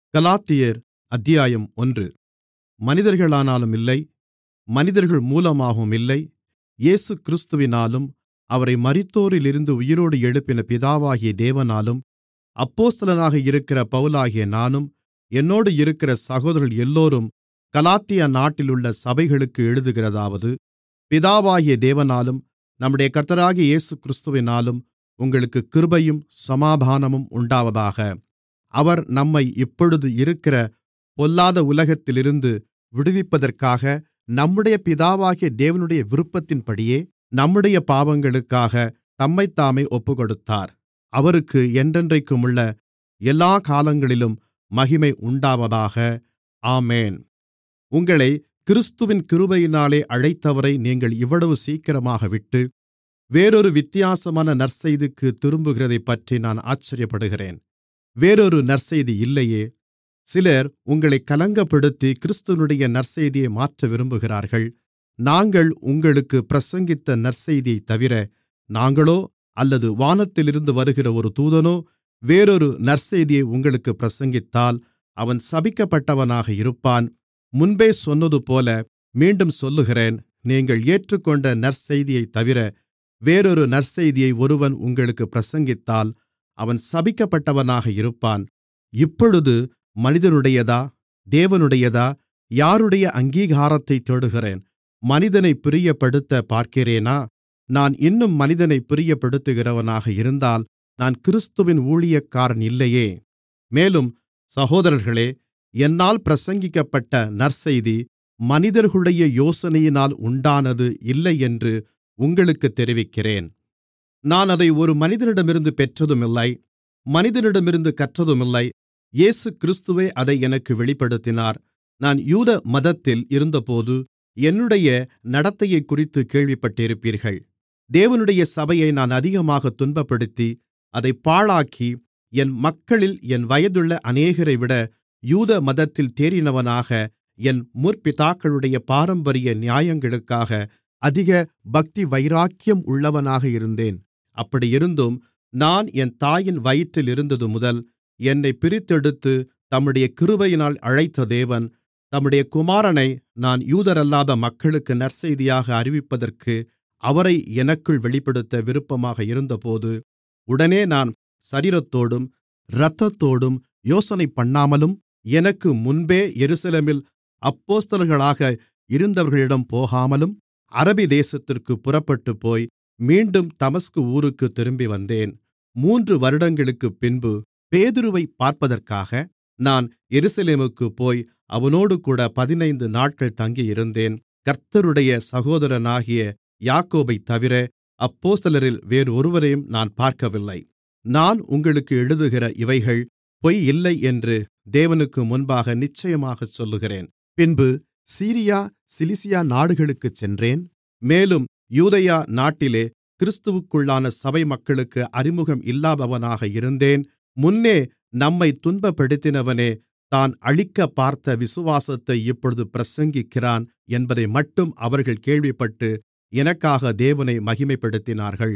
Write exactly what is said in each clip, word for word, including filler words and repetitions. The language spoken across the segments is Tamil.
கலாத்தியர் அத்தியாயம் ஒன்று. மனிதர்களானாலும் இல்லை, மனிதர்கள் மூலமாகவும் இல்லை, இயேசுகிறிஸ்துவினாலும் அவரை மரித்தோரிலிருந்து உயிரோடு எழுப்பின பிதாவாகிய தேவனாலும் அப்போஸ்தலனாக இருக்கிற பவுலாகிய நானும், என்னோடு இருக்கிற சகோதரர்கள் எல்லோரும் கலாத்தியா நாட்டிலுள்ள சபைகளுக்கு எழுதுகிறதாவது, பிதாவாகிய தேவனாலும் நம்முடைய கர்த்தராகிய இயேசுகிறிஸ்துவினாலும் உங்களுக்குக் கிருபையும் சமாதானமும் உண்டாவதாக. அவர் நம்மை இப்பொழுது இருக்கிற பொல்லாத உலகத்திலிருந்து விடுவிப்பதற்காக நம்முடைய பிதாவாகிய தேவனுடைய விருப்பத்தின்படியே நம்முடைய பாவங்களுக்காகத் தம்மைத்தாமே ஒப்புக்கொடுத்தார். அவருக்கு என்றென்றைக்குமுள்ள எல்லாக் காலங்களிலும் மகிமை உண்டாவதாக. ஆமென். உங்களைக் கிறிஸ்துவின் கிருபையினாலே அழைத்தவரை நீங்கள் இவ்வளவு சீக்கிரமாக விட்டு வேறொரு வித்தியாசமான நற்செய்திக்குத் திரும்புகிறதைப்பற்றி நான் ஆச்சரியப்படுகிறேன். வேறொரு நற்செய்தி இல்லையே. சிலர் உங்களைக் கலங்கப்படுத்தி கிறிஸ்துவினுடைய நற்செய்தியை மாற்ற விரும்புகிறார்கள். நாங்கள் உங்களுக்குப் பிரசங்கித்த நற்செய்தியைத் தவிர, நாங்களோ அல்லது வானத்திலிருந்து வருகிற ஒரு தூதனோ வேறொரு நற்செய்தியை உங்களுக்குப் பிரசங்கித்தால் அவன் சபிக்கப்பட்டவனாக இருப்பான். முன்பே சொன்னதுபோல மீண்டும் சொல்லுகிறேன், நீங்கள் ஏற்றுக்கொண்ட நற்செய்தியைத் தவிர வேறொரு நற்செய்தியை ஒருவன் உங்களுக்குப் பிரசங்கித்தால் அவன் சபிக்கப்பட்டவனாக இருப்பான். இப்பொழுது மனிதனுடையதா தேவனுடையதா யாருடைய அங்கீகாரத்தைத் தேடுகிறேன்? மனிதனைப் பிரியப்படுத்தப் பார்க்கிறேனா? நான் இன்னும் மனிதனைப் பிரியப்படுத்துகிறவனாக இருந்தால் நான் கிறிஸ்துவின் ஊழியக்காரன் இல்லையே. மேலும் சகோதரர்களே, என்னால் பிரசங்கிக்கப்பட்ட நற்செய்தி மனிதர்களுடைய யோசனையினால் உண்டானது இல்லையென்று உங்களுக்குத் தெரிவிக்கிறேன். நான் அதை ஒரு மனிதனிடமிருந்து பெற்றதுமில்லை, மனிதனிடமிருந்து கற்றதுமில்லை. இயேசுகிறிஸ்துவே அதை எனக்கு வெளிப்படுத்தினார். நான் யூத மதத்தில் இருந்தபோது என்னுடைய நடத்தையைக்குறித்துக் கேள்விப்பட்டிருப்பீர்கள். தேவனுடைய சபையை நான் அதிகமாகத் துன்பப்படுத்தி அதைப் பாழாக்கி, என் மக்களில் என் வயதுள்ள அநேகரைவிட யூத மதத்தில் தேறினவனாக என் முற்பிதாக்களுடைய பாரம்பரிய நியாயங்களுக்காக அதிக பக்தி வைராக்கியம் உள்ளவனாக இருந்தேன். அப்படியிருந்தும் நான் என் தாயின் வயிற்றில் இருந்தது முதல் என்னைப் பிரித்தெடுத்து தம்முடைய கிருபையினால் அழைத்த தேவன், தம்முடைய குமாரனை நான் யூதரல்லாத மக்களுக்கு நற்செய்தியாக அறிவிப்பதற்கு அவரை எனக்குள் வெளிப்படுத்த விருப்பமாக இருந்தபோது, உடனே நான் சரீரத்தோடும் இரத்தத்தோடும் யோசனைபண்ணாமலும் எனக்கு முன்பே எருசலேமில் அப்போஸ்தலர்களாக இருந்தவர்களிடம் போகாமலும் அரபி தேசத்திற்குப் புறப்பட்டுப்போய் மீண்டும் தமஸ்கு ஊருக்குத் திரும்பி வந்தேன். மூன்று வருடங்களுக்குப் பின்பு பேதுருவைப் பார்ப்பதற்காக நான் எருசலேமுக்குப் போய் அவனோடுகூட பதினைந்து நாட்கள் தங்கியிருந்தேன். கர்த்தருடைய சகோதரனாகிய யாக்கோபைத் தவிர அப்போஸ்தலரில் வேறொருவரையும் நான் பார்க்கவில்லை. நான் உங்களுக்கு எழுதுகிற இவைகள் பொய் இல்லை என்று தேவனுக்கு முன்பாக நிச்சயமாகச் சொல்லுகிறேன். பின்பு சீரியா சிலிசியா நாடுகளுக்குச் சென்றேன். மேலும் யூதேயா நாட்டிலே கிறிஸ்துவுக்குள்ளான சபை மக்களுக்கு அறிமுகம் இல்லாதவனாக இருந்தேன். முன்னே நம்மைத் துன்பப்படுத்தினவனே தான் அழிக்கப் பார்த்த விசுவாசத்தை இப்பொழுது பிரசங்கிக்கிறான் என்பதைமட்டும் அவர்கள் கேள்விப்பட்டு எனக்காக தேவனை மகிமைப்படுத்தினார்கள்.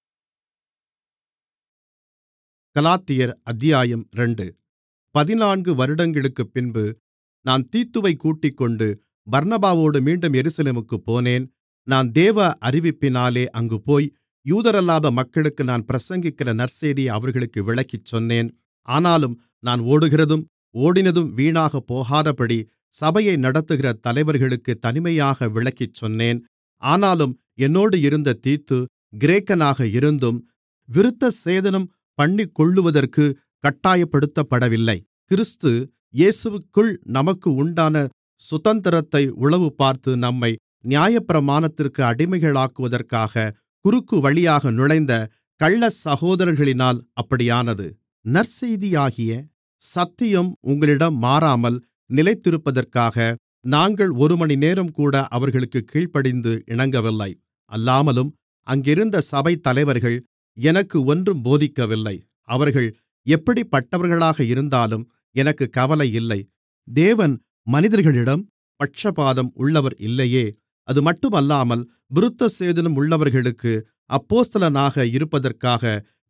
கலாத்தியர் அத்தியாயம் இரண்டு. பதினான்கு வருடங்களுக்குப் பின்பு நான் தீத்துவைக் கூட்டிக்கொண்டு பர்னபாவோடு மீண்டும் எருசலேமுக்குப் போனேன். நான் தேவ அறிவிப்பினாலே அங்கு போய் யூதரல்லாத மக்களுக்கு நான் பிரசங்கிக்கிற நற்செய்தியை அவர்களுக்கு விளக்கிச் சொன்னேன். ஆனாலும் நான் ஓடுகிறதும் ஓடினதும் வீணாகப் போகாதபடி சபையை நடத்துகிற தலைவர்களுக்கு தனிமையாக விளக்கிச் சொன்னேன். ஆனாலும் என்னோடு இருந்த தீத்து கிரேக்கனாக இருந்தும் விருத்தசேதனம் பண்ணிக்கொள்ளுவதற்கு கட்டாயப்படுத்தப்படவில்லை. கிறிஸ்து இயேசுவுக்குள் நமக்கு உண்டான சுதந்திரத்தை உளவுபார்த்து நம்மை நியாயப்பிரமாணத்திற்கு அடிமைகளாக்குவதற்காக குறுக்கு வழியாக நுழைந்த கள்ள சகோதரர்களினால் அப்படியானது. நற்செய்தியாகிய சத்தியம் உங்களிடம் மாறாமல் நிலைத்திருப்பதற்காக நாங்கள் ஒரு மணி நேரம் கூட அவர்களுக்கு கீழ்ப்படிந்து இணங்கவில்லை. அல்லாமலும் அங்கிருந்த சபை தலைவர்கள் எனக்கு ஒன்றும் போதிக்கவில்லை. அவர்கள் எப்படிப்பட்டவர்களாக இருந்தாலும் எனக்கு கவலை இல்லை. தேவன் மனிதர்களிடம் பட்சபாதம் உள்ளவர் இல்லையே. அது மட்டுமல்லாமல் விருத்தசேதனம் உள்ளவர்களுக்கு அப்போஸ்தலனாக இருப்பதற்காக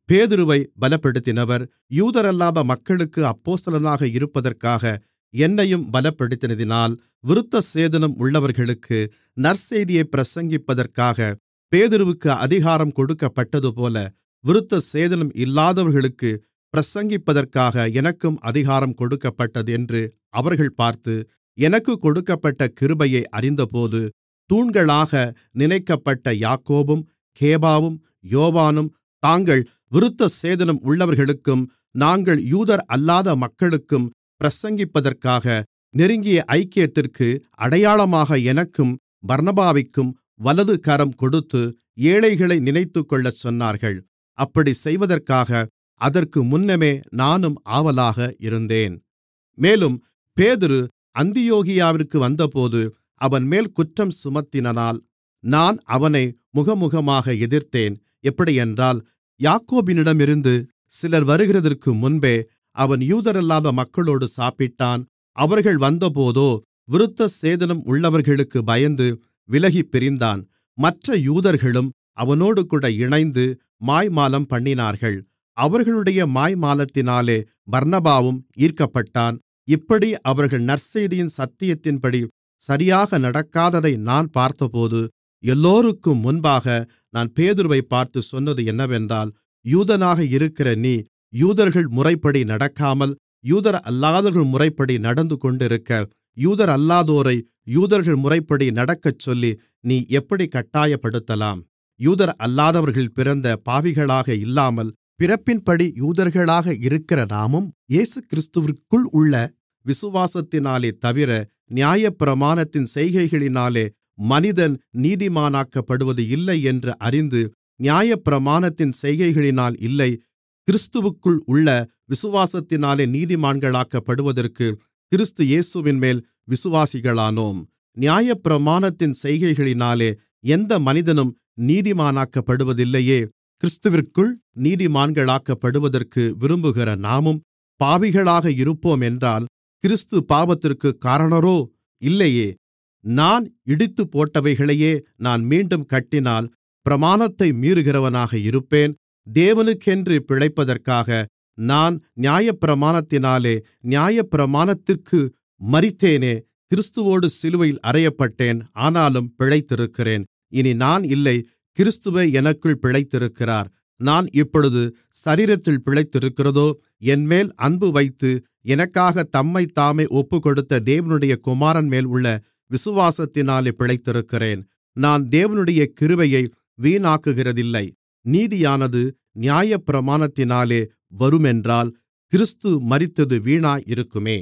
பேதுருவை பலப்படுத்தினவர் யூதரல்லாத மக்களுக்கு அப்போஸ்தலனாக இருப்பதற்காக என்னையும் பலப்படுத்தினதினால், விருத்தசேதனம் உள்ளவர்களுக்கு நற்செய்தியைப் பிரசங்கிப்பதற்காக பேதுருவுக்கு அதிகாரம் கொடுக்கப்பட்டதுபோல, விருத்தசேதனம் இல்லாதவர்களுக்கு பிரசங்கிப்பதற்காக எனக்கும் அதிகாரம் கொடுக்கப்பட்டது என்று அவர்கள் பார்த்து, எனக்குக் கொடுக்கப்பட்ட கிருபையை அறிந்தபோது, தூண்களாக நினைக்கப்பட்ட யாக்கோபும் கேபாவும் யோவானும் தாங்கள் விருத்தசேதனம் உள்ளவர்களுக்கும் நாங்கள் யூதர் அல்லாத மக்களுக்கும் பிரசங்கிப்பதற்காக நெருங்கிய ஐக்கியத்திற்கு அடையாளமாக எனக்கும் பர்னபாவிற்கும் வலது கரம் கொடுத்து ஏழைகளை நினைத்துக்கொள்ளச் சொன்னார்கள். அப்படி செய்வதற்காக அதற்கு முன்னமே நானும் ஆவலாக இருந்தேன். மேலும் பேதுரு அந்தியோகியாவிற்கு வந்தபோது அவன்மேல் குற்றம் சுமத்தினதால் நான் அவனை முகமுகமாக எதிர்த்தேன். எப்படியென்றால், யாக்கோபினிடமிருந்து சிலர் வருகிறதற்கு முன்பே அவன் யூதரல்லாத மக்களோடு சாப்பிட்டான். அவர்கள் வந்தபோதோ விருத்தசேதனம் உள்ளவர்களுக்கு பயந்து விலகிப் பிரிந்தான். மற்ற யூதர்களும் அவனோடுகூட இணைந்து மாய்மாலம் பண்ணினார்கள். அவர்களுடைய மாய்மாலத்தினாலே பர்னபாவும் ஈர்க்கப்பட்டான். இப்படி அவர்கள் நற்செய்தியின் சத்தியத்தின்படி சரியாக நடக்காததை நான் பார்த்தபோது, எல்லோருக்கும் முன்பாக நான் பேதுருவைப் பார்த்து சொன்னது என்னவென்றால், யூதனாக இருக்கிற நீ யூதர்கள் முறைப்படி நடக்காமல் யூதர் அல்லாதவர்கள் முறைப்படி நடந்து கொண்டிருக்க, யூதர் அல்லாதோரை யூதர்கள் முறைப்படி நடக்கச்சொல்லி நீ எப்படி கட்டாயப்படுத்தலாம்? யூதர் அல்லாதவர்கள் பிறந்த பாவிகளாக இல்லாமல், பிறப்பின்படி யூதர்களாக இருக்கிற நாமும் இயேசுகிறிஸ்துவிற்குள் உள்ள விசுவாசத்தினாலே தவிர, நியாயப்பிரமாணத்தின் செய்கைகளினாலே மனிதன் நீதிமானாக்கப்படுவது இல்லை என்று அறிந்து, நியாயப்பிரமாணத்தின் செய்கைகளினால் இல்லை, கிறிஸ்துவுக்குள் உள்ள விசுவாசத்தினாலே நீதிமான்களாக்கப்படுவதற்கு கிறிஸ்து இயேசுவின்மேல் விசுவாசிகளானோம். நியாயப்பிரமாணத்தின் செய்கைகளினாலே எந்த மனிதனும் நீதிமானாக்கப்படுவதில்லையே. கிறிஸ்துவிற்குள் நீதிமான்களாக்கப்படுவதற்கு விரும்புகிற நாமும் பாவிகளாக இருப்போம் என்றால், கிறிஸ்து பாவத்திற்குக் காரணரோ? இல்லையே. நான் இடித்துப்போட்டவைகளையே நான் மீண்டும் கட்டினால் பிரமாணத்தை மீறுகிறவனாக இருப்பேன். தேவனுக்கென்று பிழைப்பதற்காக நான் நியாயப்பிரமாணத்தினாலே நியாயப்பிரமாணத்திற்கு மரித்தேனே. கிறிஸ்துவோடு சிலுவையில் அறையப்பட்டேன், ஆனாலும் பிழைத்திருக்கிறேன். இனி நான் இல்லை, கிறிஸ்துவே எனக்குள் பிழைத்திருக்கிறார். நான் இப்பொழுது சரீரத்தில் பிழைத்திருக்கிறதோ, என்மேல் அன்பு வைத்து எனக்காக தம்மைத்தாமே ஒப்புக்கொடுத்த தேவனுடைய குமாரன்மேல் உள்ள விசுவாசத்தினாலே பிழைத்திருக்கிறேன். நான் தேவனுடைய கிருபையை வீணாக்குகிறதில்லை. நீதியானது நியாயப்பிரமாணத்தினாலே வருமென்றால் கிறிஸ்து மரித்தது வீணாயிருக்குமே.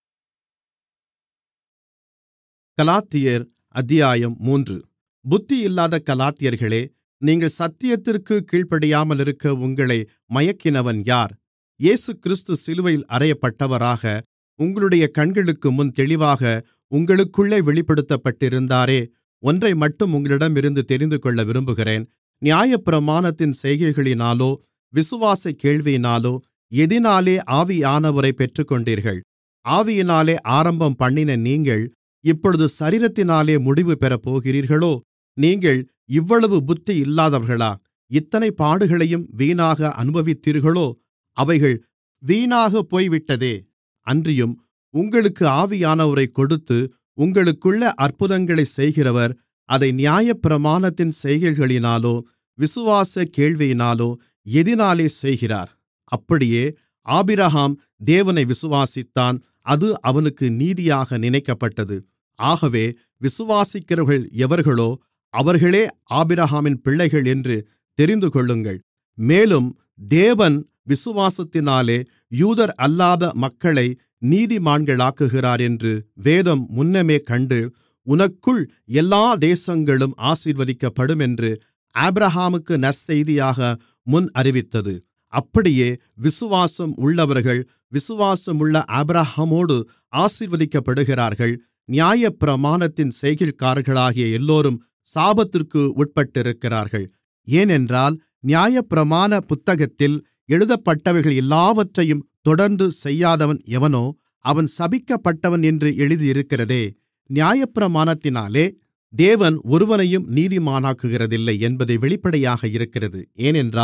கலாத்தியர் அத்தியாயம் மூன்று. புத்தியில்லாத கலாத்தியர்களே, நீங்கள் சத்தியத்திற்குக் கீழ்ப்படியாமலிருக்க உங்களை மயக்கினவன் யார்? இயேசுகிறிஸ்து சிலுவையில் அறையப்பட்டவராக உங்களுடைய கண்களுக்கு முன் தெளிவாக உங்களுக்குள்ளே வெளிப்படுத்தப்பட்டிருந்தாரே. ஒன்றைமட்டும் உங்களிடமிருந்து தெரிந்துகொள்ள விரும்புகிறேன். நியாயப்பிரமாணத்தின் செய்கைகளினாலோ விசுவாசக் கேள்வியினாலோ எதினாலே ஆவியானவரைப் பெற்றுக்கொண்டீர்கள்? ஆவியினாலே ஆரம்பம் பண்ணின நீங்கள் இப்பொழுது சரீரத்தினாலே முடிவு பெறப்போகிறீர்களோ? நீங்கள் இவ்வளவு புத்தி இல்லாதவர்களா? இத்தனை பாடுகளையும் வீணாக அனுபவித்தீர்களோ? அவைகள் வீணாகப் போய்விட்டதே. அன்றியும் உங்களுக்கு ஆவியானவரைக் கொடுத்து உங்களுக்குள்ள அற்புதங்களைச் செய்கிறவர் அதை நியாயப்பிரமாணத்தின் செய்கைகளினாலோ விசுவாசக் கேள்வியினாலோ எதினாலே செய்கிறார்? அப்படியே ஆபிரகாம் தேவனை விசுவாசித்தான், அது அவனுக்கு நீதியாக நினைக்கப்பட்டது. ஆகவே விசுவாசிக்கிறவர்கள் எவர்களோ அவர்களே ஆபிரகாமின் பிள்ளைகள் என்று தெரிந்துகொள்ளுங்கள். மேலும் தேவன் விசுவாசத்தினாலே யூதர் அல்லாத மக்களை நீதிமான்களாக்குகிறார் என்று வேதம் முன்னமே கண்டு, உனக்குள் எல்லா தேசங்களும் ஆசீர்வதிக்கப்படும் என்று ஆபிரகாமுக்கு நற்செய்தியாக முன் அறிவித்தது. அப்படியே விசுவாசம் உள்ளவர்கள் விசுவாசமுள்ள ஆபிரகாமோடு ஆசீர்வதிக்கப்படுகிறார்கள். நியாயப்பிரமாணத்தின் செய்கைக்காரர்களாகிய எல்லோரும் சாபத்திற்கு உட்பட்டிருக்கிறார்கள். ஏனென்றால் நியாயப்பிரமாண புத்தகத்தில் எழுதப்பட்டவைகள் எல்லாவற்றையும் தொடர்ந்து செய்யாதவன் எவனோ அவன் சபிக்கப்பட்டவன் என்று எழுதியிருக்கிறதே. நியாயப்பிரமாணத்தினாலே தேவன் ஒருவனையும் நீதிமானாக்குகிறதில்லை என்பது வெளிப்படையாக இருக்கிறது. ஏனென்றால்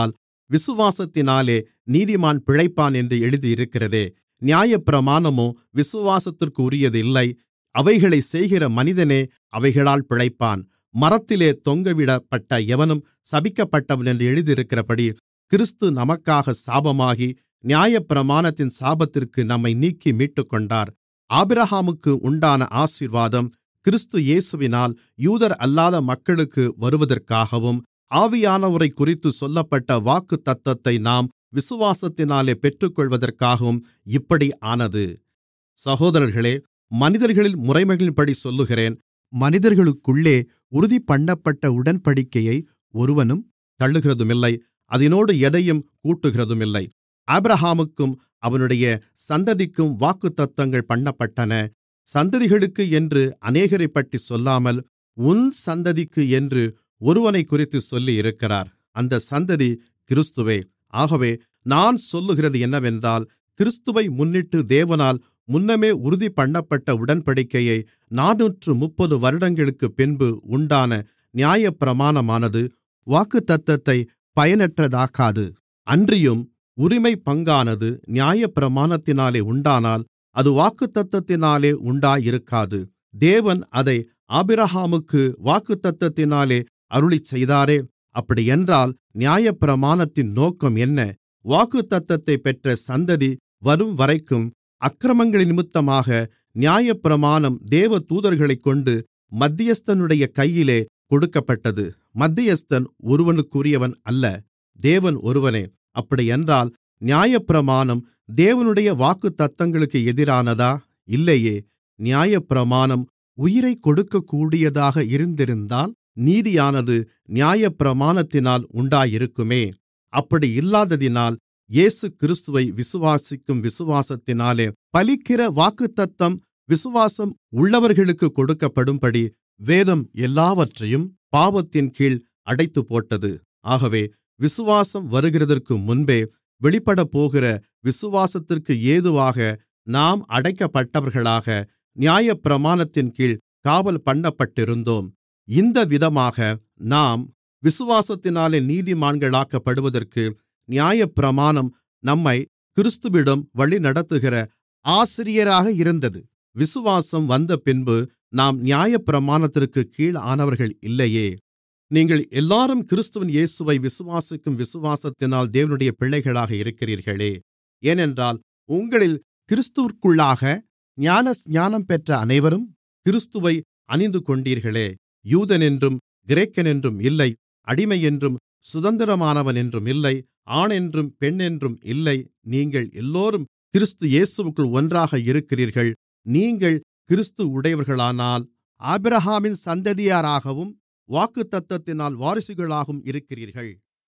விசுவாசத்தினாலே நீதிமான் பிழைப்பான் என்று எழுதியிருக்கிறதே. நியாயப்பிரமாணமோ விசுவாசத்திற்குரியது இல்லை. அவைகளைச் செய்கிற மனிதனே அவைகளால் பிழைப்பான். மரத்திலே தொங்கவிடப்பட்ட எவனும் சபிக்கப்பட்டவன் என்று எழுதியிருக்கிறபடி, கிறிஸ்து நமக்காக சாபமாகி நியாயப்பிரமாணத்தின் சாபத்திற்கு நம்மை நீக்கி மீட்டுக்கொண்டார். ஆபிரகாமுக்கு உண்டான ஆசீர்வாதம் கிறிஸ்து இயேசுவினால் யூதர் அல்லாத மக்களுக்கு வருவதற்காகவும், ஆவியானவரைக் குறித்து சொல்லப்பட்ட வாக்குத்தத்தத்தை நாம் விசுவாசத்தினாலே பெற்றுக்கொள்வதற்காகவும் இப்படி ஆனது. சகோதரர்களே, மனிதர்களின் முறைமைகளின்படி சொல்லுகிறேன், மனிதர்களுக்குள்ளே உறுதிபண்ணப்பட்ட உடன்படிக்கையை ஒருவனும் தள்ளுகிறதுமில்லை, அதனோடு எதையும் கூட்டுகிறதுமில்லை. ஆபிரகாமுக்கும் அவனுடைய சந்ததிக்கும் வாக்குத்தத்தங்கள் பண்ணப்பட்டன. சந்ததிகளுக்கு என்று அநேகரைப்பற்றிச் சொல்லாமல், உன் சந்ததிக்கு என்று ஒருவனைக்குறித்து சொல்லியிருக்கிறார். அந்த சந்ததி கிறிஸ்துவே. ஆகவே நான் சொல்லுகிறது என்னவென்றால், கிறிஸ்துவை முன்னிட்டு தேவனால் முன்னமே உறுதிபண்ணப்பட்ட உடன்படிக்கையை நானூற்று முப்பது வருடங்களுக்குப் பின்பு உண்டான நியாயப்பிரமாணமானது வாக்குத்தத்தத்தை பயனற்றதாக்காது. அன்றியும் உரிமை பங்கானது நியாயப்பிரமாணத்தினாலே உண்டானால் அது வாக்குத்தத்தத்தினாலே உண்டாயிருக்காது. தேவன் அதை ஆபிரகாமுக்கு வாக்குத்தத்தத்தினாலே அருளிச்செய்தாரே. அப்படியென்றால் நியாயப்பிரமாணத்தின் நோக்கம் என்ன? வாக்குத்தத்தத்தைப் பெற்ற சந்ததி வரும்வரைக்கும் அக்கிரமங்களினிமித்தமாக நியாயப்பிரமாணம் தேவதூதர்களைக் கொண்டு மத்தியஸ்தனுடைய கையிலே கொடுக்கப்பட்டது. மத்தியஸ்தன் ஒருவனுக்குரியவன் அல்ல, தேவன் ஒருவனே. அப்படியென்றால் நியாயப்பிரமாணம் தேவனுடைய வாக்குத்தத்தங்களுக்கு எதிரானதா? இல்லையே. நியாயப்பிரமாணம் உயிரைக் கொடுக்கக்கூடியதாக இருந்திருந்தால் நீதியானது நியாயப்பிரமாணத்தினால் உண்டாயிருக்குமே. அப்படி இல்லாததினால் இயேசு கிறிஸ்துவை விசுவாசிக்கும் விசுவாசத்தினாலே பலிக்கிற வாக்குத்தத்தம் விசுவாசம் உள்ளவர்களுக்கு கொடுக்கப்படும்படி வேதம் எல்லாவற்றையும் பாவத்தின் கீழ் அடைத்துப்போட்டது. ஆகவே விசுவாசம் வருகிறதற்கு முன்பே வெளிப்படப்போகிற விசுவாசத்திற்கு ஏதுவாக நாம் அடைக்கப்பட்டவர்களாக நியாயப்பிரமாணத்தின் கீழ் காவல் பண்ணப்பட்டிருந்தோம். இந்த விதமாக நாம் விசுவாசத்தினாலே நீதிமான்களாக்கப்படுவதற்கு நியாயப்பிரமாணம் நம்மை கிறிஸ்துவிடம் வழிநடத்துகிற ஆசிரியராக இருந்தது. விசுவாசம் வந்தபின்பு நாம் நியாயப்பிரமாணத்திற்குக் கீழானவர்கள் இல்லையே. நீங்கள் எல்லாரும் கிறிஸ்துவின் இயேசுவை விசுவாசிக்கும் விசுவாசத்தினால் தேவனுடைய பிள்ளைகளாக இருக்கிறீர்களே. ஏனென்றால் உங்களில் கிறிஸ்துவிற்குள்ளாக ஞானஸ்நானம் பெற்ற அனைவரும் கிறிஸ்துவை அணிந்துகொண்டீர்களே. யூதனென்றும் கிரேக்கனென்றும் இல்லை, அடிமையென்றும் சுதந்திரமானவன் என்றும் இல்லை, ஆணென்றும் பெண்ணென்றும் இல்லை, நீங்கள் எல்லோரும் கிறிஸ்து இயேசுவுக்குள் ஒன்றாக இருக்கிறீர்கள். நீங்கள் கிறிஸ்து உடையவர்களானால் ஆபிரகாமின் சந்ததியாராகவும் வாக்குத்தத்தத்தினால் வாரிசுகளாகவும் இருக்கிறீர்கள்.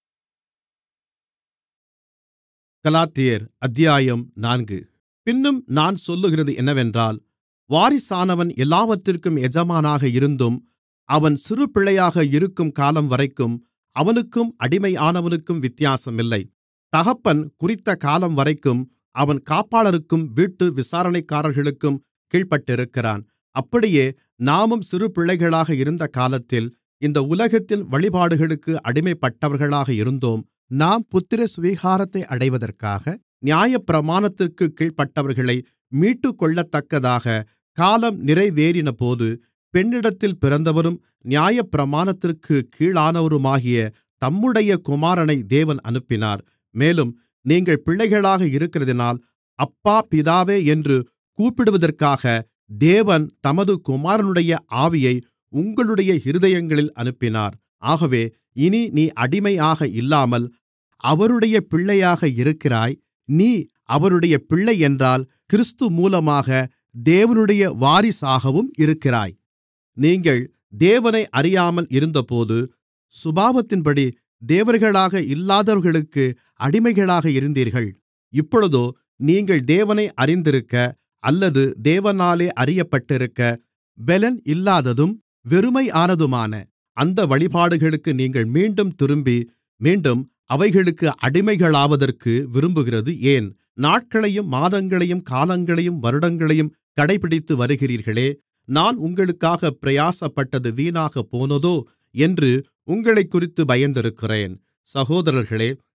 கலாத்தியர் அத்தியாயம் நான்கு. பின்னும் நான் சொல்லுகிறது என்னவென்றால், வாரிசானவன் எல்லாவற்றிற்கும் எஜமானாக இருந்தும் அவன் சிறுபிள்ளையாக இருக்கும் காலம்வரைக்கும் அவனுக்கும் அடிமையானவனுக்கும் வித்தியாசமில்லை. தகப்பன் குறித்த காலம்வரைக்கும் அவன் காப்பாளருக்கும் வீட்டு விசாரணைக்காரர்களுக்கும் கீழ்ப்பட்டிருக்கிறான். அப்படியே நாமும் சிறுபிள்ளைகளாக இருந்த காலத்தில் இந்த உலகத்தின் வழிபாடுகளுக்கு அடிமைப்பட்டவர்களாக இருந்தோம். நாம் புத்திர சுவிகாரத்தை அடைவதற்காக நியாயப்பிரமாணத்திற்குக் கீழ்ப்பட்டவர்களை மீட்டுக்கொள்ளத்தக்கதாக காலம் நிறைவேறினபோது பெண்ணிடத்தில் பிறந்தவரும் நியாயப்பிரமாணத்திற்குக் கீழானவருமாகிய தம்முடைய குமாரனை தேவன் அனுப்பினார். மேலும் நீங்கள் பிள்ளைகளாக இருக்கிறதினால் அப்பா பிதாவே என்று கூப்பிடுவதற்காக தேவன் தமது குமாரனுடைய ஆவியை உங்களுடைய இருதயங்களில் அனுப்பினார். ஆகவே இனி நீ அடிமையாக இல்லாமல் அவருடைய பிள்ளையாக இருக்கிறாய். நீ அவருடைய பிள்ளை என்றால் கிறிஸ்து மூலமாக தேவனுடைய வாரிசாகவும் இருக்கிறாய். நீங்கள் தேவனை அறியாமல் இருந்தபோது சுபாவத்தின்படி தேவர்களாக இல்லாதவர்களுக்கு அடிமைகளாக இருந்தீர்கள். இப்பொழுதோ நீங்கள் தேவனை அறிந்திருக்க அல்லது தேவனாலே அறியப்பட்டிருக்க பெலன் இல்லாததும் வெறுமையானதுமான அந்த வழிபாடுகளுக்கு நீங்கள் மீண்டும் திரும்பி மீண்டும் அவைகளுக்கு அடிமைகளாவதற்கு விரும்புகிறது ஏன்? நாட்களையும் மாதங்களையும் காலங்களையும் வருடங்களையும் கடைபிடித்து வருகிறீர்களே. நான் உங்களுக்காக பிரயாசப்பட்டது வீணாகப் போனதோ என்று உங்களைக்குறித்து பயந்திருக்கிறேன். சகோதரர்களே,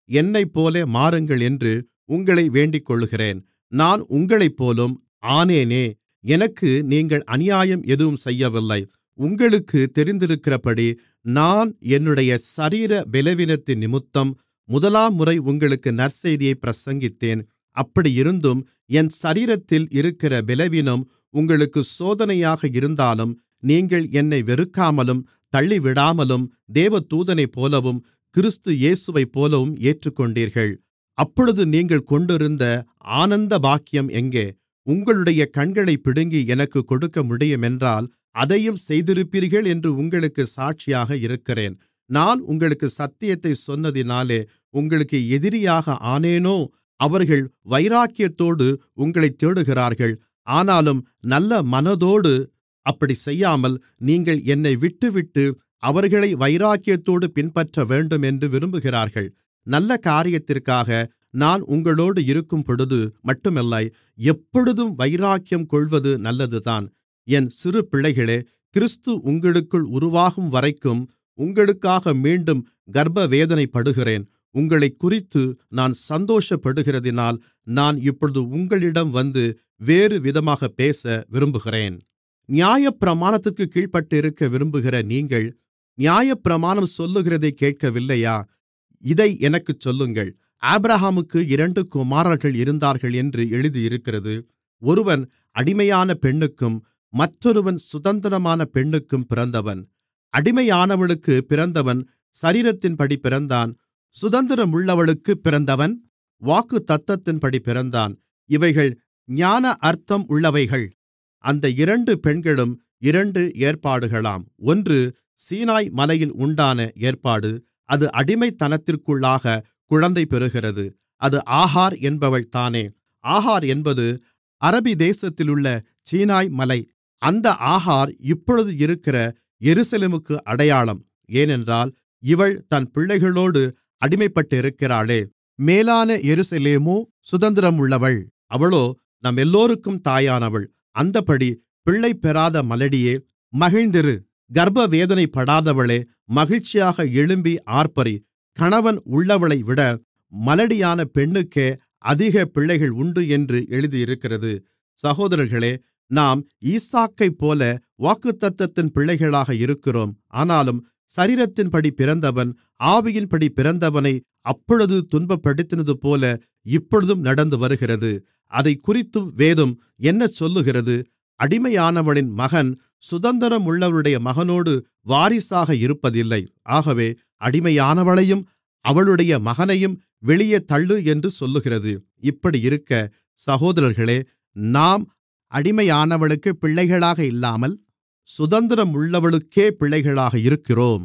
என்னைப்போல மாறுங்கள் என்று உங்களை வேண்டிக்கொள்ளுகிறேன். நான் உங்களைப்போலும் ஆனேனே. எனக்கு நீங்கள் அநியாயம் எதுவும் செய்யவில்லை. உங்களுக்குத் தெரிந்திருக்கிறபடி நான் என்னுடைய சரீர பலவீனத்தினிமித்தம் முதலாம் முறை உங்களுக்கு நற்செய்தியைப் பிரசங்கித்தேன். அப்படியிருந்தும் என் சரீரத்தில் இருக்கிற பலவீனம் உங்களுக்கு சோதனையாக இருந்தாலும் நீங்கள் என்னை வெறுக்காமலும் தள்ளிவிடாமலும் தேவதூதனைப்போலவும் கிறிஸ்து இயேசுவைப்போலவும் ஏற்றுக்கொண்டீர்கள். அப்பொழுது நீங்கள் கொண்டிருந்த ஆனந்த பாக்கியம் எங்கே? உங்களுடைய கண்களைப் பிடுங்கி எனக்குக் கொடுக்க முடியுமென்றால் அதையும் செய்திருப்பீர்கள் என்று உங்களுக்குச் சாட்சியாக இருக்கிறேன். நான் உங்களுக்குச் சத்தியத்தைச் சொன்னதினாலே உங்களுக்கு எதிரியாக ஆனேனோ? அவர்கள் வைராக்கியத்தோடு உங்களைத் தேடுகிறார்கள். ஆனாலும் நல்ல மனதோடு அப்படிச் செய்யாமல் நீங்கள் என்னை விட்டுவிட்டு அவர்களை வைராக்கியத்தோடு பின்பற்றவேண்டும் என்று விரும்புகிறார்கள். நல்ல காரியத்திற்காக நான் உங்களோடு இருக்கும்பொழுது மட்டுமல்ல, எப்பொழுதும் வைராக்கியம் கொள்வது நல்லதுதான். என் சிறு பிள்ளைகளே, கிறிஸ்து உங்களுக்குள் உருவாகும்வரைக்கும் உங்களுக்காக மீண்டும் கர்ப்பவேதனைப்படுகிறேன். உங்களைக்குறித்து நான் சந்தோஷப்படுகிறதினால் நான் இப்பொழுது உங்களிடம் வந்து வேறு விதமாகப் பேச விரும்புகிறேன். நியாயப்பிரமாணத்திற்குக் கீழ்ப்பட்டிருக்க விரும்புகிற நீங்கள் நியாயப்பிரமாணம் சொல்லுகிறதைக் கேட்கவில்லையா? இதை எனக்குச் சொல்லுங்கள். ஆபிரகாமுக்கு இரண்டு குமாரர்கள் இருந்தார்கள் என்று எழுதியிருக்கிறது. ஒருவன் அடிமையான பெண்ணுக்கும் மற்றொருவன் சுதந்திரமான பெண்ணுக்கும் பிறந்தவன். அடிமையானவளுக்குப் பிறந்தவன் சரீரத்தின்படி பிறந்தான். சுதந்திரமுள்ளவளுக்குப் பிறந்தவன் வாக்குத்தத்தத்தின்படி பிறந்தான். இவைகள் ஞான அர்த்தம் உள்ளவைகள். அந்த இரண்டு பெண்களும் இரண்டு ஏற்பாடுகளாம். ஒன்று சீனாய் மலையில் உண்டான ஏற்பாடு. அது அடிமைத்தனத்திற்குள்ளாக குழந்தை பெறுகிறது. அது ஆகார் என்பவள் தானே. ஆகார் என்பது அரபி தேசத்திலுள்ள சீனாய் மலை. அந்த ஆகார் இப்பொழுது இருக்கிற எருசலேமுக்கு அடையாளம். ஏனென்றால் இவள் தன் பிள்ளைகளோடு அடிமைப்பட்டிருக்கிறாளே. மேலான எருசலேமோ சுதந்திரமுள்ளவள். அவளோ நம்மெல்லோருக்கும் தாயானவள். அந்தப்படி பிள்ளை பெறாத மலடியே, மகிழ்ந்திரு. கர்ப்பவேதனைப்படாதவளே, மகிழ்ச்சியாக எழும்பி ஆர்ப்பரி. கணவன் உள்ளவளைவிட மலடியான பெண்ணுக்கே அதிக பிள்ளைகள் உண்டு என்று எழுதியிருக்கிறது. சகோதரர்களே, நாம் ஈசாக்கைப்போல வாக்குத்தத்தத்தின் பிள்ளைகளாக இருக்கிறோம். ஆனாலும் சரீரத்தின்படி பிறந்தவன் ஆவியின்படி பிறந்தவனை அப்பொழுது துன்பப்படுத்தினதுபோல இப்பொழுதும் நடந்து வருகிறது. அதைக்குறித்தும் வேதம் என்ன சொல்லுகிறது? அடிமையானவளின் மகன் சுதந்திரமுள்ளவளுடைய மகனோடு வாரிசாக இருப்பதில்லை. ஆகவே அடிமையானவளையும் அவளுடைய மகனையும் வெளியே தள்ளு என்று சொல்லுகிறது. இப்படியிருக்க சகோதரர்களே, நாம் அடிமையானவளுக்கு பிள்ளைகளாக இல்லாமல் சுதந்திரமுள்ளவளுக்கே பிள்ளைகளாக இருக்கிறோம்.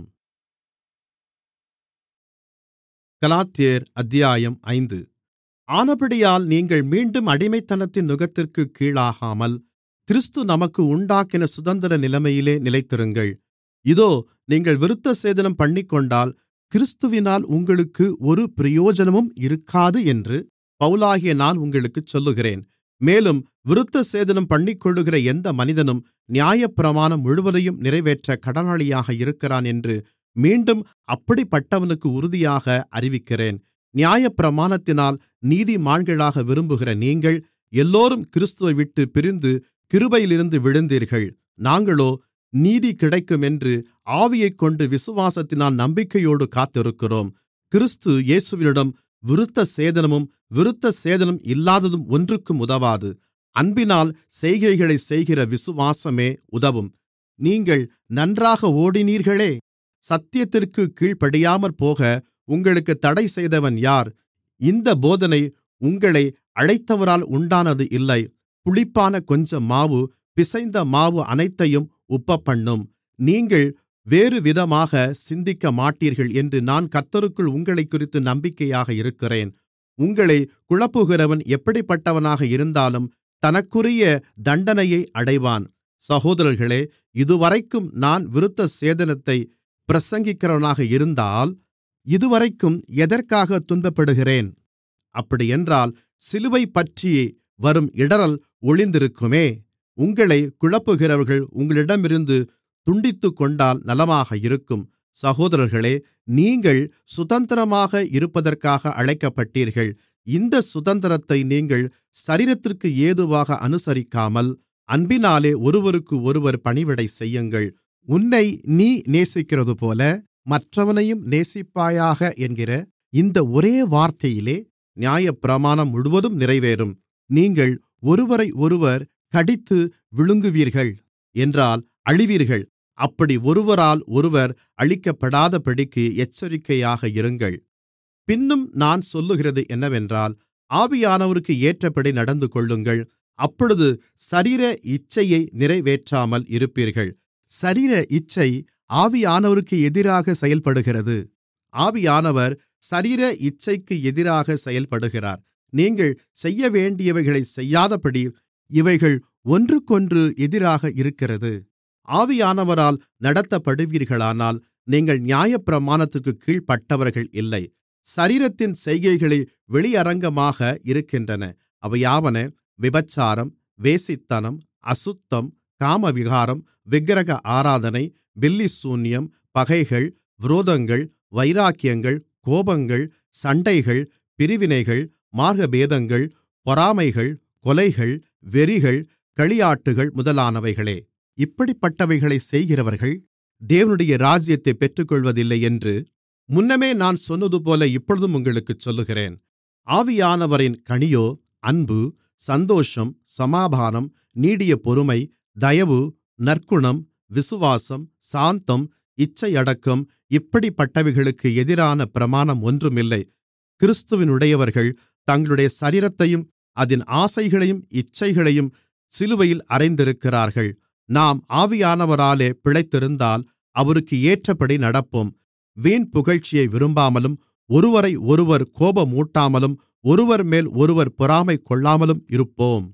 கலாத்தியர் அத்தியாயம் ஐந்து. ஆனபடியால் நீங்கள் மீண்டும் அடிமைத்தனத்தின் நுகத்திற்குக் கீழாகாமல் கிறிஸ்து நமக்கு உண்டாக்கின சுதந்திர நிலைமையிலே நிலைத்திருங்கள். இதோ, நீங்கள் விருத்தசேதனம் பண்ணிக்கொண்டால் கிறிஸ்துவினால் உங்களுக்கு ஒரு பிரயோஜனமும் இருக்காது என்று பவுலாகிய நான் உங்களுக்குச் சொல்லுகிறேன். மேலும் விருத்தசேதனம் பண்ணிக்கொள்ளுகிற எந்த மனிதனும் நியாயப்பிரமாணம் முழுவதையும் நிறைவேற்ற கடனாளியாக இருக்கிறான் என்று மீண்டும் அப்படிப்பட்டவனுக்கு உறுதியாக அறிவிக்கிறேன். நியாயப்பிரமாணத்தினால் நீதிமான்களாக விரும்புகிற நீங்கள் எல்லோரும் கிறிஸ்துவை விட்டு பிரிந்து கிருபையிலிருந்து விழுந்தீர்கள். நாங்களோ நீதி கிடைக்குமென்று ஆவியைக்கொண்டு விசுவாசத்தினால் நம்பிக்கையோடு காத்திருக்கிறோம். கிறிஸ்து இயேசுவினிடம் விருத்தசேதனமும் விருத்தசேதனம் இல்லாததும் ஒன்றுக்கும் உதவாது. அன்பினால் செய்கைகளைச் செய்கிற விசுவாசமே உதவும். நீங்கள் நன்றாக ஓடினீர்களே. சத்தியத்திற்குக் கீழ்ப்படியாமற்போக உங்களுக்குத் தடை செய்தவன் யார்? இந்த போதனை உங்களை அழைத்தவரால் உண்டானது இல்லை. புளிப்பான கொஞ்சம் மாவு பிசைந்த மாவு அனைத்தையும் உப்பப்பண்ணும். நீங்கள் வேறுவிதமாக சிந்திக்கமாட்டீர்கள் என்று நான் கர்த்தருக்குள் உங்களைக்குறித்து நம்பிக்கையாக இருக்கிறேன். உங்களைக் குழப்புகிறவன் எப்படிப்பட்டவனாக இருந்தாலும் தனக்குரிய தண்டனையை அடைவான். சகோதரர்களே, இதுவரைக்கும் நான் விருத்தசேதனத்தைப் பிரசங்கிக்கிறவனாக இருந்தால் இதுவரைக்கும் எதற்காகத் துன்பப்படுகிறேன்? அப்படியென்றால் சிலுவைப்பற்றி வரும் இடறல் ஒழிந்திருக்குமே. உங்களைக் குழப்புகிறவர்கள் உங்களிடமிருந்து துண்டித்துக்கொண்டால் நலமாக இருக்கும். சகோதரர்களே, நீங்கள் சுதந்திரமாக இருப்பதற்காக அழைக்கப்பட்டீர்கள். இந்த சுதந்திரத்தை நீங்கள் சரீரத்திற்கு ஏதுவாக அனுசரிக்காமல், அன்பினாலே ஒருவருக்கொருவர் பணிவிடை செய்யுங்கள். உன்னை நீ நேசிக்கிறதுபோல மற்றவனையும் நேசிப்பாயாக என்கிற இந்த ஒரே வார்த்தையிலே நியாயப்பிரமாணம் முழுவதும் நிறைவேறும். நீங்கள் ஒருவரையொருவர் கடித்து விழுங்குவீர்கள் என்றால் அழிவீர்கள். அப்படி ஒருவரால் ஒருவர் அழிக்கப்படாதபடிக்கு எச்சரிக்கையாக இருங்கள். பின்னும் நான் சொல்லுகிறது என்னவென்றால், ஆவியானவருக்கு ஏற்றபடி நடந்துகொள்ளுங்கள். அப்பொழுது சரீர இச்சையை நிறைவேற்றாமல் இருப்பீர்கள். சரீர இச்சை ஆவியானவருக்கு எதிராக செயல்படுகிறது. ஆவியானவர் சரீர இச்சைக்கு எதிராக செயல்படுகிறார். நீங்கள் செய்யவேண்டியவைகளைச் செய்யாதபடி இவைகள் ஒன்றுக்கொன்று எதிராக இருக்கிறது. ஆவியானவரால் நடத்தப்படுவீர்களானால் நீங்கள் நியாயப்பிரமாணத்திற்குக் கீழ்ப்பட்டவர்கள் இல்லை. சரீரத்தின் செய்கைகளை வெளியரங்கமாக இருக்கின்றன. அவையாவன: விபசாரம், வேசித்தனம், அசுத்தம், காமவிகாரம், விக்கிரக ஆராதனை, பில்லிசூனியம், பகைகள், விரோதங்கள், வைராக்கியங்கள், கோபங்கள், சண்டைகள், பிரிவினைகள், மார்க்கபேதங்கள், பொறாமைகள், கொலைகள், வெறிகள், களியாட்டுகள் முதலானவைகளே. இப்படிப்பட்டவைகளைச் செய்கிறவர்கள் தேவனுடைய ராஜ்யத்தைப் பெற்றுக்கொள்வதில்லை என்று முன்னமே நான் சொன்னதுபோல இப்பொழுதும் உங்களுக்குச் சொல்லுகிறேன். ஆவியானவரின் கனியோ அன்பு, சந்தோஷம், சமாதானம், நீடிய பொறுமை, தயவு, நற்குணம், விசுவாசம், சாந்தம், இச்சையடக்கம். இப்படிப்பட்டவைகளுக்கு எதிரான பிரமாணம் ஒன்றுமில்லை. கிறிஸ்துவினுடையவர்கள் தங்களுடைய சரீரத்தையும் அதின் ஆசைகளையும் இச்சைகளையும் சிலுவையில் அறைந்திருக்கிறார்கள். நாம் ஆவியானவராலே பிழைத்திருந்தால் அவருக்கு ஏற்றபடி நடப்போம். வீண் புகழ்ச்சியை விரும்பாமலும், ஒருவரை ஒருவர் கோபமூட்டாமலும், ஒருவர்மேல் ஒருவர் பொறாமை கொள்ளாமலும் இருப்போம்.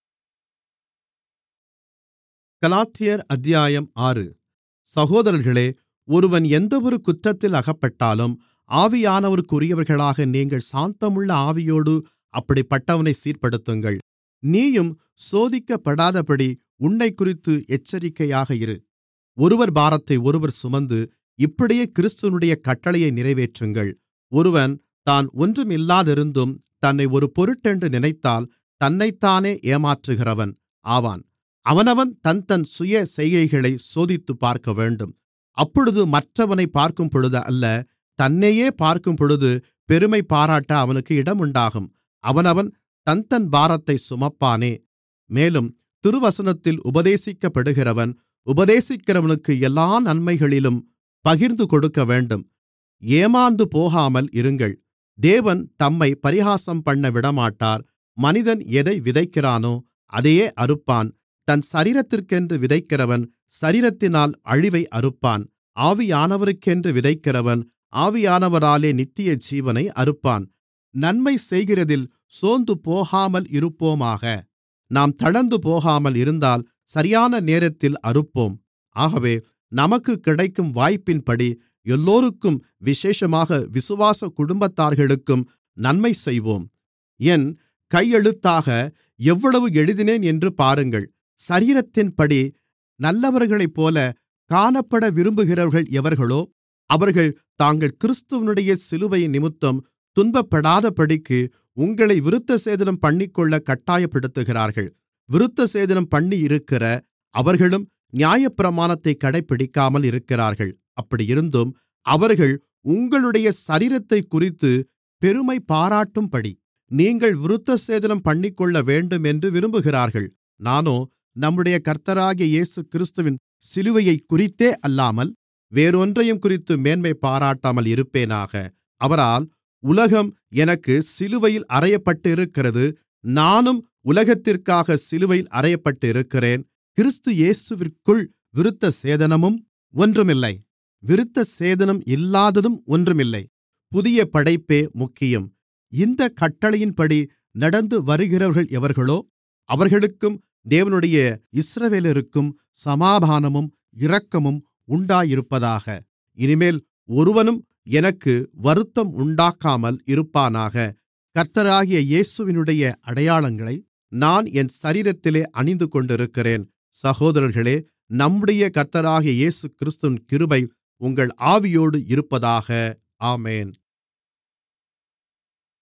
கலாத்தியர் அத்தியாயம் ஆறு. சகோதரர்களே, ஒருவன் எந்தவொரு குற்றத்தில் அகப்பட்டாலும் ஆவியானவருக்குரியவர்களாக நீங்கள் சாந்தமுள்ள ஆவியோடு அப்படிப்பட்டவனை சீர்ப்படுத்துங்கள். நீயும் சோதிக்கப்படாதபடி உன்னைக்குறித்து எச்சரிக்கையாக இரு. ஒருவர் பாரத்தை ஒருவர் சுமந்து இப்படியே கிறிஸ்துவினுடைய கட்டளையை நிறைவேற்றுங்கள். ஒருவன் தான் ஒன்றுமில்லாதிருந்தும் தன்னை ஒரு பொருட்டென்று நினைத்தால் தன்னைத்தானே ஏமாற்றுகிறவன் ஆவான். அவனவன் தன் தன் சுய செய்கைகளை சோதித்துப் பார்க்கவேண்டும். அப்பொழுது மற்றவனைப் பார்க்கும்பொழுது அல்ல, தன்னையே பார்க்கும்பொழுது பெருமை பாராட்ட அவனுக்கு இடமுண்டாகும். அவனவன் தன் தன் பாரத்தைச் சுமப்பானே. மேலும் திருவசனத்தில் உபதேசிக்கப்படுகிறவன் உபதேசிக்கிறவனுக்கு எல்லா நன்மைகளிலும் பகிர்ந்து கொடுக்கவேண்டும். ஏமாந்து போகாமல் இருங்கள். தேவன் தம்மை பரிகாசம்பண்ண விடமாட்டார். மனிதன் எதை விதைக்கிறானோ அதையே அறுப்பான். தன் சரீரத்திற்கென்று விதைக்கிறவன் சரீரத்தினால் அழிவை அறுப்பான். ஆவியானவருக்கென்று விதைக்கிறவன் ஆவியானவராலே நித்திய ஜீவனை அறுப்பான். நன்மை செய்கிறதில் சோர்ந்து போகாமல் இருப்போமாக. நாம் தளர்ந்து போகாமல் இருந்தால் சரியான நேரத்தில் அறுப்போம். ஆகவே நமக்குக் கிடைக்கும் வாய்ப்பின்படி எல்லோருக்கும், விசேஷமாக விசுவாச குடும்பத்தார்களுக்கும் நன்மை செய்வோம். என் கையெழுத்தாக எவ்வளவு எழுதினேன் என்று பாருங்கள். சரீரத்தின்படி நல்லவர்களைப்போல காணப்பட விரும்புகிறவர்கள் எவர்களோ அவர்கள் தாங்கள் கிறிஸ்துவினுடைய சிலுவையினிமித்தம் துன்பப்படாதபடிக்கு உங்களை விருத்தசேதனம் பண்ணிக்கொள்ள கட்டாயப்படுத்துகிறார்கள். விருத்தசேதனம் பண்ணியிருக்கிற அவர்களும் நியாயப்பிரமாணத்தைக் கடைப்பிடிக்காமல் இருக்கிறார்கள். அப்படியிருந்தும் அவர்கள் உங்களுடைய சரீரத்தைக்குறித்து பெருமை பாராட்டும்படி நீங்கள் விருத்தசேதனம் பண்ணிக்கொள்ள வேண்டும் என்று விரும்புகிறார்கள். நானோ நம்முடைய கர்த்தராகிய இயேசுகிறிஸ்துவின் சிலுவையைக் குறித்தே அல்லாமல் வேறொன்றையும் குறித்து மேன்மை பாராட்டாமல் இருப்பேனாக. அவரால் உலகம் எனக்கு சிலுவையில் அறையப்பட்டிருக்கிறது. நானும் உலகத்திற்காக சிலுவையில் அறையப்பட்டிருக்கிறேன். கிறிஸ்து இயேசுவிற்குள் விருத்தசேதனமும் ஒன்றுமில்லை, விருத்தசேதனம் இல்லாததும் ஒன்றுமில்லை. புதிய படைப்பே முக்கியம். இந்தக் கட்டளையின்படி நடந்து வருகிறவர்கள் எவர்களோ அவர்களுக்கும் தேவனுடைய இஸ்ரவேலருக்கும் சமாதானமும் இரக்கமும் உண்டாயிருப்பதாக. இனிமேல் ஒருவனும் எனக்கு வருத்தம் உண்டாக்காமல் இருப்பானாக. கர்த்தராகிய இயேசுவினுடைய அடையாளங்களை நான் என் சரீரத்திலே அணிந்துகொண்டிருக்கிறேன். சகோதரர்களே, நம்முடைய கர்த்தராகிய இயேசுகிறிஸ்துவின் கிருபை உங்கள் ஆவியோடு இருப்பதாக. ஆமென்.